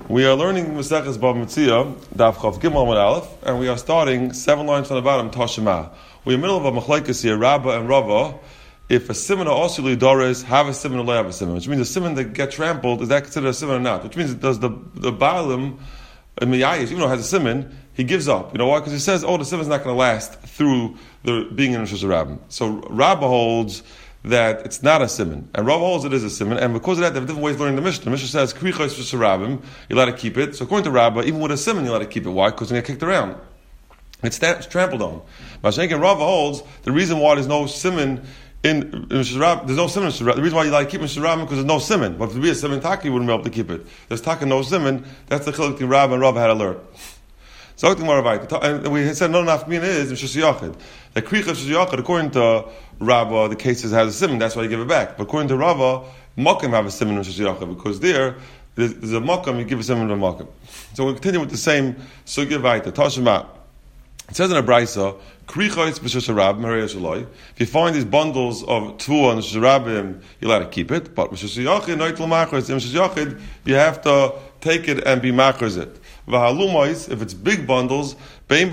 We are learning Maseches Bava Metzia, Daf Chav Gimel Amud Aleph, and we are starting 7 lines from the bottom, Tashema. We're in the middle of a machlekes here, Rabba and Rava. If a simon or osuli doris have a simon or lay have a simon, which means a simon that get trampled, is that considered a simon or not? Which means it does the Baalim, Miyayish, even though it has a simon, he gives up. You know why? Because he says, the simon's not going to last through the being in Rosh Hashanah. So Rabba holds that it's not a simon, and Rav holds it is a simon, and because of that, they have different ways of learning the Mishnah. The Mishnah says, Krichos v'sharabim, you let it keep it. So according to Rabba, even with a simon, you let it keep it. Why? Because they get kicked around. It's trampled on. Mashenk and Rav holds the reason why there's no simon in Sharab, there's no simon in Sharab. The reason why you like keep in Sharab because there's no simon. But if there be a simon taka, you wouldn't be able to keep it. There's taka no simon. That's the chiluk between Rabba and Rav had to learn. So and we said no nafmin is Mishus Yachid. The kricha Mishus Yachid, according to Rabba, the cases has a simon. That's why you give it back. But according to Rava, Mokim have a simon Mishus Yachid because there's a Mokim, you give a simon to a Mokim. So we'll continue with the same sugya vayta Tashema. It says in a brayso, kricha Mishus Rabim Harei Shaloi. If you find these bundles of Tvua and Mishus Rabim, you let it keep it. But Mishus Yachid, Noitel Machris, Mishus Yachid, you have to take it and be machris it. If it's big bundles, either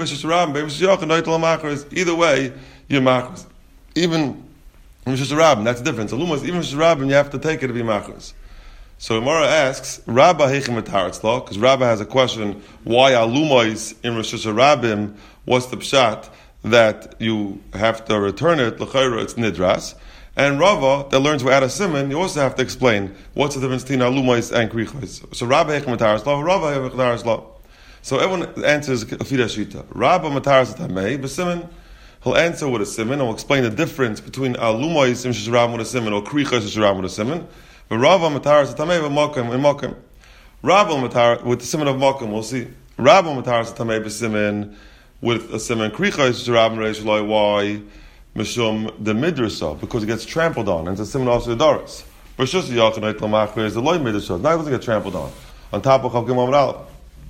way, you're machris. Even Mishus Rabim, that's different. So lumos, even Mishus Rabim, you have to take it to be machris. So Gemara asks, Rabba hechim etaretz, because Rabba has a question, why alumois in Mishus Rabim? What's the pshat that you have to return it? L'chayra, it's nidras. And Rava, that learns without a simon, you also have to explain what's the difference between alumois and krichos. So Rabba hechim etaretz law, Rava hechim etaretz law. So everyone answers Fida Shita. Rabba Mataras Tamei, but Simon, he'll answer with a simon, and we'll explain the difference between Alumois and Shishram with a simon, or Krichas and Shishram with a simon. But Rabba Mataras Tamei with Mokim and Mokim. Rabba Matar with the simon of Mokim, we'll see. Rabba Mataras Tamei with simon with a simon, Krichas Shishram Reish Loi, why? Mishum the Midrasa, because it gets trampled on, and it's a simon also the Doris. Rishus Yachanait Lamachre is the Loi Midrasa, now it doesn't get trampled on top of Chavkim Amud Aleph.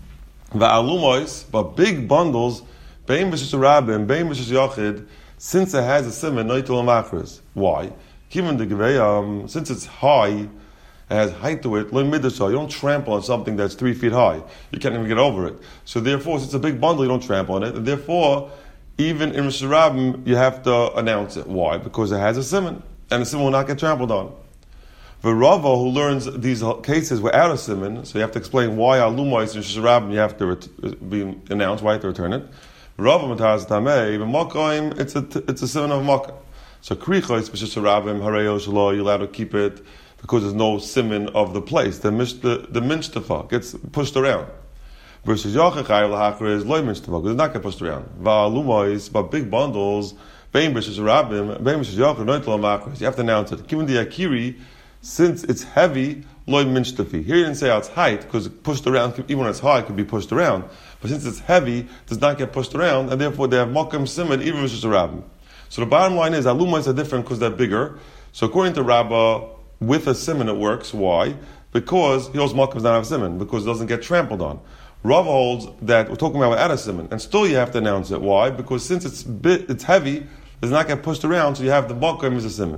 Va'alumois, but big bundles, bein b'shus rabim, bein b'shus yachid, since it has a simon, noitul machris. Why? Given the gevei, since it's high, it has height to it, lo midasha, you don't trample on something that's 3 feet high. You can't even get over it. So therefore, since it's a big bundle, you don't trample on it, and therefore, even in b'shus rabim, you have to announce it. Why? Because it has a simon, and the simon will not get trampled on. The Rava, who learns these cases without a simon, so you have to explain why alumois and shisharabim you have to be announced, why you have to return it. Rava mataras tamei, even mokaim, it's a simon of mokaim. So krichos b'shisharabim harei shelo, you're allowed to keep it because there's no simon of the place. The minshtafa gets pushed around. Versus yachachai l'hachar is loy minshtafa, because it's not get pushed around. Va'alumois, but big bundles, bein b'shisharabim, bein b'shishachar, noitel machris, you have to announce it. Given the akiri, since it's heavy, loy minshtafi. Here you didn't say how it's height, because it pushed around, even when it's high, it could be pushed around. But since it's heavy, it does not get pushed around, and therefore they have mokum simon, even if it's just a rabbin. So the bottom line is, alumais are different because they're bigger. So according to Rabbah, with a simon it works. Why? Because he holds mokum does not have a simon, because it doesn't get trampled on. Rav holds that we're talking about without a simon, and still you have to announce it. Why? Because since it's heavy, it does not get pushed around, so you have the mokum as a simon.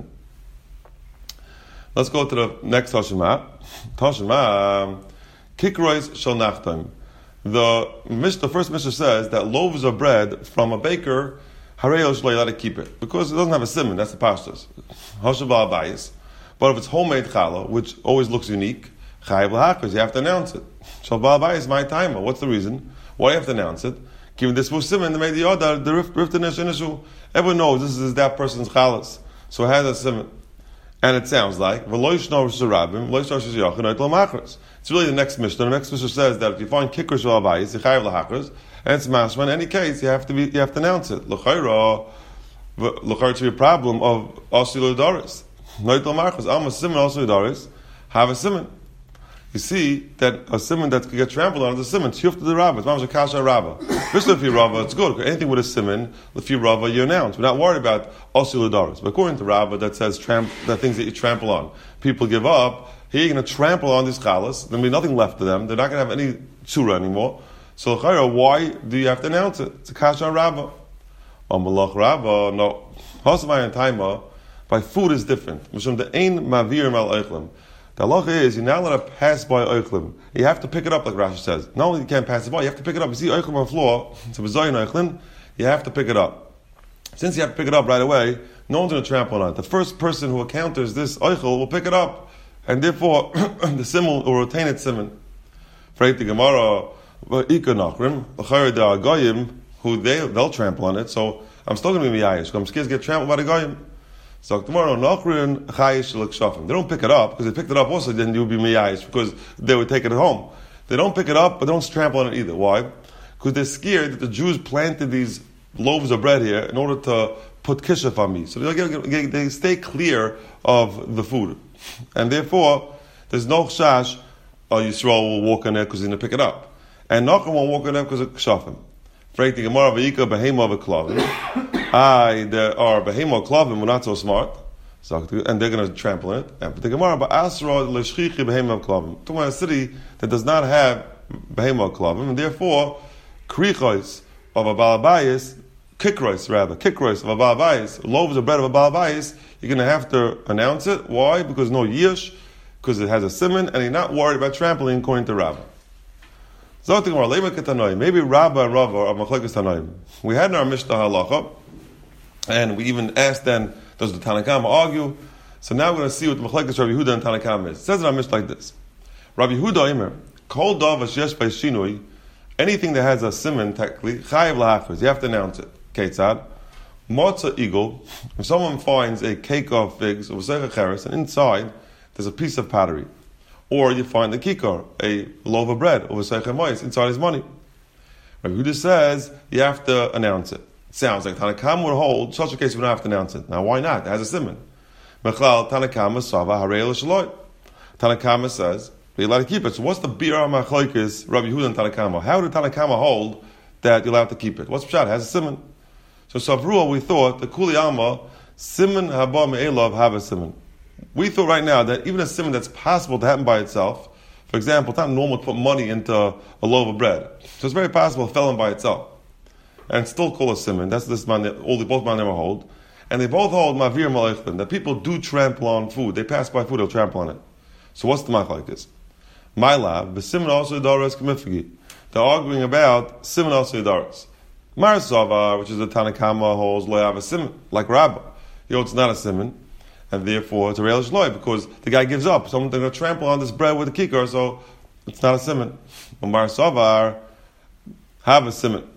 Let's go to the next Tashema. Tashema, Kikrois Shal Nachtaim. The first Mishnah says that loaves of bread from a baker, Harei Shlo, you let it keep it. Because it doesn't have a simon, that's the pashtus. Hashav Abayis. But if it's homemade challah, which always looks unique, Chayav L'Hakos, you have to announce it. Shal Abayis, my timer. What's the reason? Why do you have to announce it? Given this was simon, they made the order, the riftinish inishu. Everyone knows this is that person's challas. So it has a simon. And it sounds like it's really the next Mishnah. The next Mishnah says that if you find kikkers or abayis, and it's mashma, in any case you have to announce it. L'chayra to be a problem of osiludaris. Alma simon osiludaris have a simon. You see that a simon that could get trampled on is a simon. Tiyuf to the rabba. It's mamash kasha rabba. Especially if you rabba, it's good. Anything with a simon, if you rabba, you announce. We're not worried about osiludaris. But according to rabba, that says the things that you trample on, people give up. Here you're going to trample on these chalas. There'll be nothing left of them. They're not going to have any tsura anymore. So why do you have to announce it? It's a kasha rabba. Malach rabba, no. Hasavai and taima, by food is different. Mishum the ein mavir mal eichlim. The halacha is you're not allowed to pass by oichlim. You have to pick it up, like Rashi says. Not only you can't pass it by, you have to pick it up. You see oichlim on the floor, it's a bezoyin oichlin, you have to pick it up. Since you have to pick it up right away, no one's going to trample on it. The first person who encounters this oichel will pick it up, and therefore the simon will retain its simon. Freit the Gemara, ikonachrim, l'chayr the agoyim, who they'll trample on it. So I'm still going to be miyayish, because I'm scared to get trampled by the goyim. So tomorrow, nachrin chayish l'kshafim. They don't pick it up because they picked it up also. Then you would be miyayish because they would take it home. They don't pick it up, but they don't trample on it either. Why? Because they're scared that the Jews planted these loaves of bread here in order to put kishuf on me. So they stay clear of the food, and therefore there's no chash. Yisrael will walk in there because he's going to pick it up, and nachrin won't walk in there because of kshafim. Freit the Gemara v'yika behema v'klavim. There are behema klavim, we're not so smart, so, and they're going to trample it. And the Gemara, but asra l'shchichi behema klavim. Talking about a city that does not have behema klavim, and therefore krichos of a balabayis, kikros of a balabayis, loaves of bread of a balabayis, you're going to have to announce it. Why? Because no yish, because it has a simon, and you're not worried about trampling according to Rabbah. Maybe Rabbah and Rava are machlekes tanoim. We had in our Mishnah halacha, and we even asked then, does the Tanakama argue? So now we're going to see what the machlekes Rabbi Yehuda and Tanakama is. It says in our Mishnah like this: Rabbi Yehuda Imer, kol davar sheyesh bei shinui, anything that has a simon technically chayiv lahachris, you have to announce it. Ketzad matzah eagle. If someone finds a cake of figs or seich cheres, and inside there's a piece of pottery. Or you find a kikar, a loaf of bread, over seich mois, inside his money. Rabbi Yehuda says you have to announce it. It sounds like Tanakam would hold such a case you don't have to announce it. Now why not? It has a simon. Mechlal Tanakama Sava Harei L'Shaloi. Tanakama says you're allowed to keep it. So what's the bira machlokes Rabbi Yehuda and Tanakama? How did Tanakama hold that you're allowed to keep it? What's pshat? It has a simon. So Savrua, we thought the Kuli Alma simon haba me'elav have a simon. We thought right now that even a simon that's possible to happen by itself, for example, it's not normal to put money into a loaf of bread. So it's very possible it fell in by itself. And still call a simon. That's this man, both man never hold. And they both hold mavir malachlim, that people do trample on food. They pass by food, they'll trample on it. So what's the machlokes? My lab, the simon also yidaras k'mifgi. They're arguing about simon also yidaras. Mar Savar, which is the Tanakama, holds lo have a simon, like Rabbah. He holds not a simon. And therefore, it's a real shloy because the guy gives up. Someone's going to trample on this bread with a kikar, so it's not a simon. Mar Savar have a simon.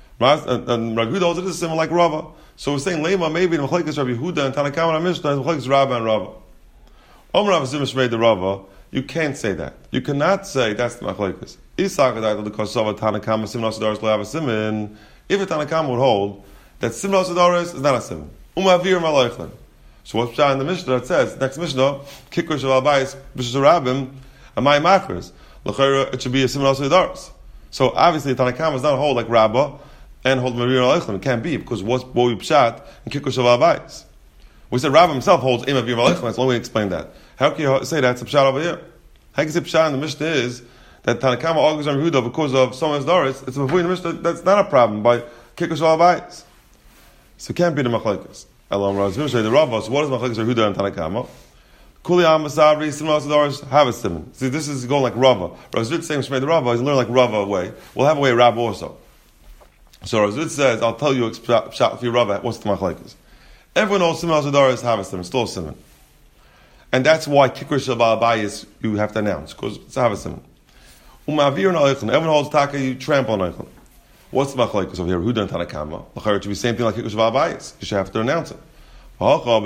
And Rabbi Yehuda holds it is a simon like Rava. So we're saying Lema maybe in Machlekes Rabbi Yehuda and Tanakama and Mishnah is Machlekes Rabbah and Rava. Omer Rav Simon Shmei the Rava. You can't say that. You cannot say that's the Machlekes. Isakadai the Kosova Tanakama Simon Asadaris lo have a simon. If a Tanakama would hold that Simon Asadaris is not a simon. Umavir Malaychlan. So what's in the Mishnah that says, next Mishnah, Kikr Shal Abayis, Bishus Rabbim, Amay Machers. L'chayra, it should be a similar to Yidaris. So obviously, Tanakama is not a hold like Rabbah and hold Marir Aleichlim. It can't be, because what's Boi Pshat and Kikr Shal Abayis? We said Rabbah himself holds Im Avir Aleichlim. That's the only way to explain that. How can you say that's a Pshat over here? How can you say Pshat in the Mishnah is that Tanakama argues on Yehuda because of someone's Doris? It's a Mavui in the Mishnah that's not a problem by Kikr Shal Abayis. So it can't be the Machlekes. Elam Razvim Shay the Rava. So what is Machlekes Yehuda and Tanakama? Kuli Am Masavri Simon Asadars have a simon. See, this is going like Rava. Razvim saying Shmei the Rava is learn like Rava way. We'll have a way Rava also. So Razvim says, I'll tell you pshat for your Rava. What's the Machlekes? Everyone knows Simon Asadars have a simon. Still a simon, and that's why Kikr Shel Ba'abayis you have to announce because it's have a simon. Umavir and Aleichon. Everyone holds Taka. You trample on Aleichon. What's the machlekes over here? Yehuda and Tanakama. L'chayr it should be the same thing like Kikr Shel Ba'abayis. You should have to announce it. The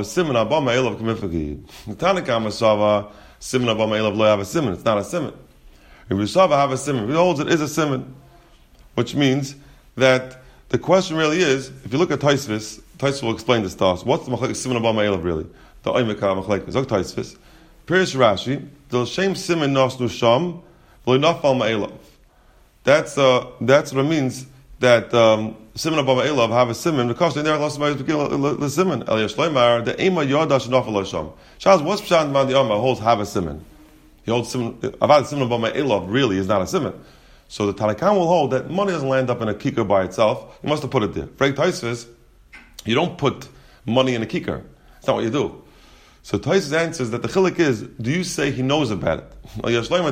Tanakama Sava Simon Abba Me'elav lo have a simon. It's not a simon. If you Sava have a simon, if he holds it is a simon, which means that the question really is, if you look at Taisvis, Taisvis will explain this to us. What's the machlekes Simon Abba Me'elav really? The Oimeka machlekes. Zok Taisvis. Pirish Rashi. The Shem Simon Nasnu Sham v'lo Nafal Me'elav. That's what it means. That Simon Abba Elav have a simon because they're lost by the simon. Eliyash Leimar the Ema Yodash Nafal Sham. Charles, what's Pshat in the Amma holds have a simon. He holds simon. Avad Simon Abba Elav really is not a simon. So the Tanakam will hold that money doesn't land up in a kikar by itself. You must have put it there. Frek Taisvis, you don't put money in a kikar. It's not what you do. So Tosfos answers that the chiluk is, do you say he knows about it? That's what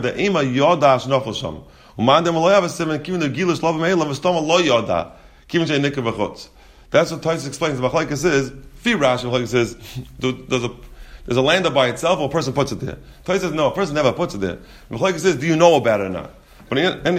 Tosfos explains. The machlokes is, fi Rashi, machlokes is, there's a lander by itself, or a person puts it there. Tosfos says, no, a person never puts it there. The machlokes is, do you know about it or not? But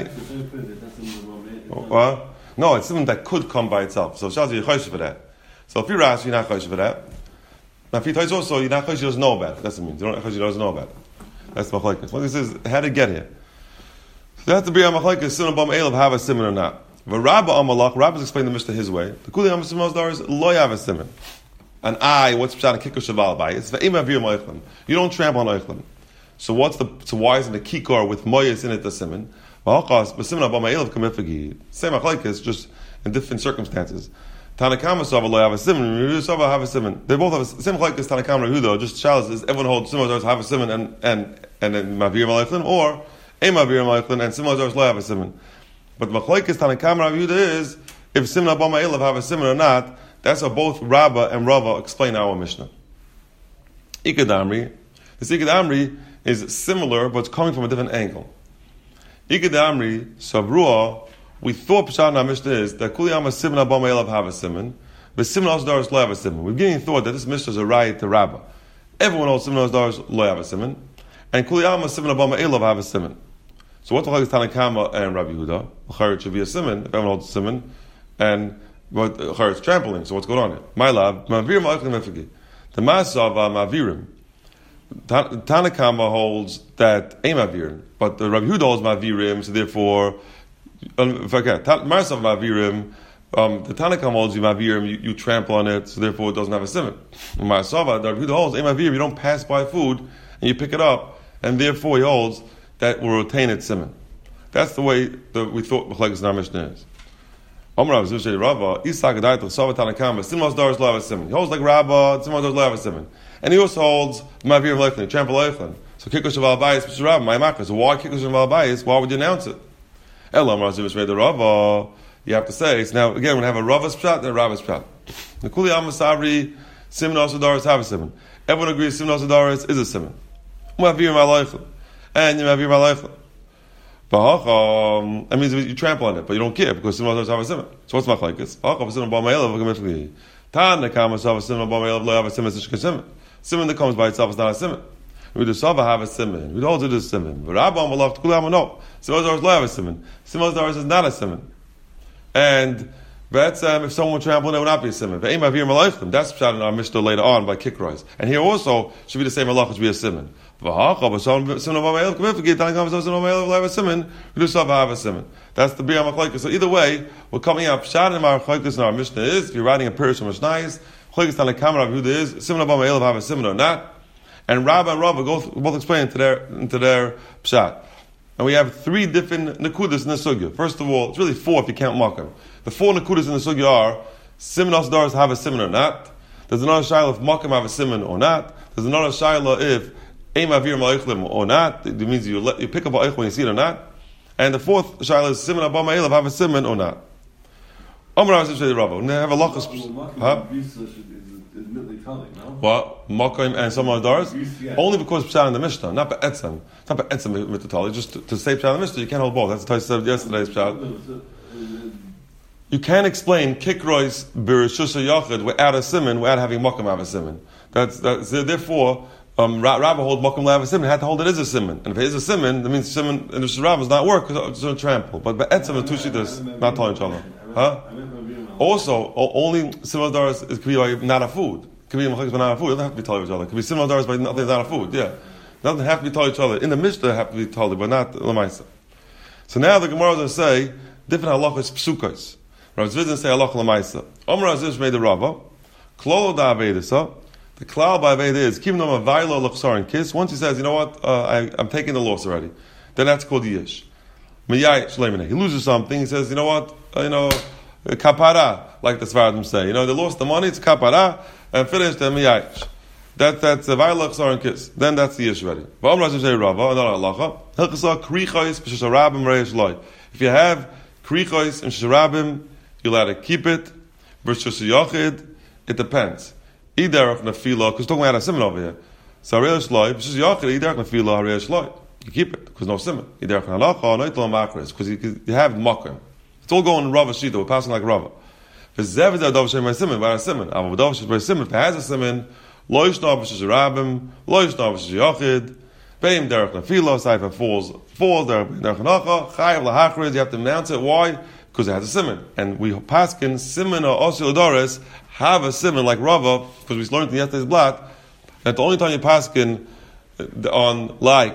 no, it's something that could come by itself. So Shaz, you're chosh for that. So fi Rashi, you're not chosh for that. Now, fi Tosfos also, you're not chosh, he doesn't know about it. That's what it means. You don't chosh, he doesn't know about it. That's the machlokes. Machlokes says, how did it get here? So that's the b'yam machlokes, simon b'am elav have a simon or not. But Rabba Amalach, Rabba's explained the Mishnah his way. The Kuli Am Simos Dar is lo yav a simon. An eye, what's pshat and kikkur shaval by? It's ve'im avir moichlim. You don't trample on oichlim. So why isn't the kikar with moyes in it the simon? V'halchas b'simon abam ha'elav kamifagi. Same machlokes, just in different circumstances. Tanakama Sava lo yav a simon, Rehuda Sava have a simon. They both have the same machlokes. Tanakama Rehuda, just shalas is everyone holds Simos Dar have a simon and then mavir moichlim, or ein mavir moichlim and Simos Dar lo have a simon. But the machlokes Tanakam Rav Yehuda is if Simon Abba Elav have a Simon or not. That's how both Rabba and Rava explain our Mishnah. Ikadamri, this Ikadamri is similar, but it's coming from a different angle. Ikadamri Savrua, we thought Pshat in our Mishnah is that Kuli Amma Simon Abba Elav have a Simon, but Simon Osdar lo have a Simon. We're beginning thought that this Mishnah is a right to Rabba. Everyone holds Simon Osdar lo have a Simon, and Kuli Amma Simon Abba Elav have a Simon. So what's the like Tanakama and Rabbi Yehuda? Chayyot should be a simon. If everyone holds a simon, and but Chayyot's trampling. So what's going on here? My love, Mavirim Ma'achlim Efegi. The Masav Mavirim. Tanakama holds that a Mavirim, but the Rabbi Yehuda holds Mavirim. So therefore, Masav Mavirim. The Tanakama holds you Mavirim. You trample on it, so therefore it doesn't have a simon. Masav, the Rabbi Yehuda holds a Mavirim. You don't pass by food and you pick it up, and therefore he holds that will retain its simon. That's the way that we thought Machlekes in our Mishnah is. Omar Zivshay Rava, Isak Adaita, Sava Tanakama, Simos Dar is lo have a simon. He holds like Rabba, Simos Dar is lo have a simon. And he also holds Mavir Leichlin, Trample Leichlin. So Kikosh of Albayis, Mr. Rabba, my Makar. So why Kikosh of Albayis? Why would you announce it? Omar Zivshay Rava, you have to say, so now again, we have a Rava's Pshat and a Rabba's Pshat. The Kuli Amasavri, Simon Osadar is have a simon. Everyone agrees Simon Osadar is a simon. Mavir Leichlin. And you have your malaychla. That means you trample on it, but you don't care because Simon does have a simon. So what's machlekes? Simon that comes by itself is not a simon. We do Sava have a simon. We don't do this simon. But Rabba Malach Kulam no. Simon does have a simon. Simon does is not a simon. And that's if someone would trample on it, would not be a simon. That's pshat in our Mishnah later on by Kikrois. And here also should be the same malach, should be a simon. That's the Biyam Machlekes. So either way, we're coming out pshat in our Machlekes in our Mishnah is if you're writing a Pirish or Mishnayis, Machlekes Tanakam Rav Yehuda is Simon Abba Elav have a simon or not, and Rabba and Rava both explain into their pshat. And we have three different nekudas in the sugya. First of all, it's really four if you count Makam. The four nekudas in the sugya are Simon Osdars have a simon or not. There's another shayla if Makam have a simon or not. There's another shayla if Ein Mavir Ma'achlim or not. It means you pick up a when you see it or not. And the fourth shayla is Simon Abba Elav have a simon or not. Amar Zivshay Rava. We have a lachas. What? Makim and some others? Only because Pshat in the Mishnah, not Be'etzem. It's not Be'etzem with the Tali. Just to say Pshat in the Mishnah, you can't hold both. That's what I said yesterday's Pshat. You can't explain Kikrois B'Rishus Yachid without a simon, without having Makim have a simon. That's therefore, Rabba hold Makim have a simon, had to hold it as a simon. And if it is a simon, that means simon and the Rabba does not work because it's going to trample. But Be'etzem and Tushitas, not telling each other. Huh? Also, only similar dollars could be like not a food. It could be machlekes not a food. It doesn't have to be telling each other. It could be similar dollars, but nothing's not a food. Yeah, nothing have to be telling each other. In the Mishnah, have to be told, but not lemaisa. So now the Gemara is going to say different halachas psukos. Rav Zvidin say halacha lemaisa. Omer Aziz made the Rava. Klolo da avedisa. The klal by aveda is kim nom avaylo lachsar and kiss. Once he says, you know what, I'm taking the loss already. Then that's called yish. Miyai shleimene. He loses something. He says, you know what, kapara, like the Svardim say. They lost the money, it's kapara, and finished the miyayish. That's a vaylach sar and kiss. Then that's the yish ready. If you have krichos and sharabim, you're allowed to keep it. It depends. Iderach nefila, because talking about a simon over here. So Harei Shloi, which is Yachid, Iderach nefila, Harei Shloi. You keep it, because no simon. Iderach nalacha, noitel makris, because you have makom. It's all going in Rava Shita, we're passing like Rava. V'zev is Adav Shem Simon, by a simon. Ava Adav Shem Simon, if it has a simon, Lo Yishnav V'shiz Rabim, Lo Yishnav V'shiz Yachid, Beim Derech Nefila, Saifa falls, Derech Nacha, Chayav Lahachriz, you have to announce it. Why? Because it has a simon. And we paskin, simon or Osil have a simon like Rava, because we learned in yesterday's blot, that the only time you paskin on like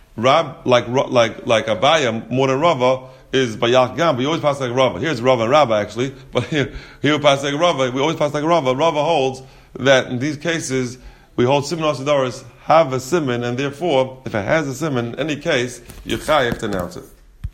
Abaya more than Rava is by Yachgam, but you always pass like Rava. Here's Rava and Rabba actually, but here we pass like Rava. We always pass like Rava. Rava holds that in these cases we hold simon Osil have a simon, and therefore, if it has a simon, in any case, you're chayav to announce it.